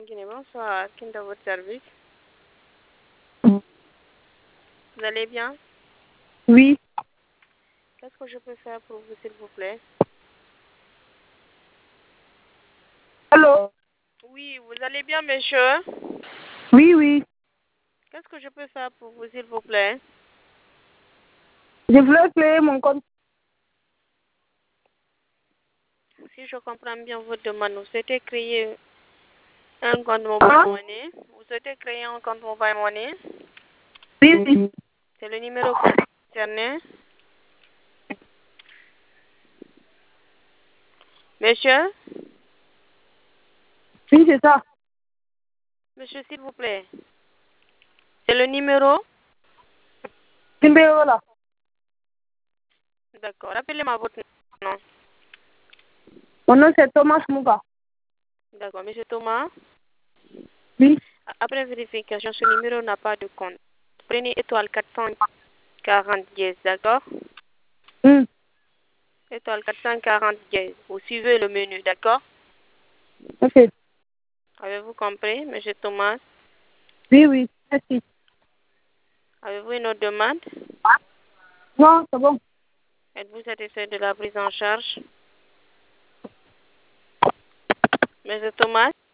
Guinée, bonsoir. Qui est dans votre service? Vous allez bien? Oui. Qu'est-ce que je peux faire pour vous, s'il vous plaît? Allô? Oui, vous allez bien, monsieur? Oui, oui. Qu'est-ce que je peux faire pour vous, s'il vous plaît? Je voulais créer mon compte. Si je comprends bien votre demande, vous souhaitez créer un compte mobile money? Vous souhaitez créer un compte mobile money? Oui, oui. C'est le numéro concerné. Monsieur? Oui, c'est ça. Monsieur, s'il vous plaît. C'est le numéro? Numéro là. D'accord. Rappelez-moi votre nom. Mon nom c'est Thomas Mouka. D'accord. Monsieur Thomas? Oui. Après vérification, ce numéro n'a pas de compte. Prenez étoile 440 dièse, d'accord? Étoile 440 dièse. Vous suivez le menu, d'accord? Ok. Avez-vous compris, monsieur Thomas? Oui, oui. Merci. Avez-vous une autre demande? Non, c'est bon. Êtes-vous satisfait de la prise en charge? Monsieur Thomas?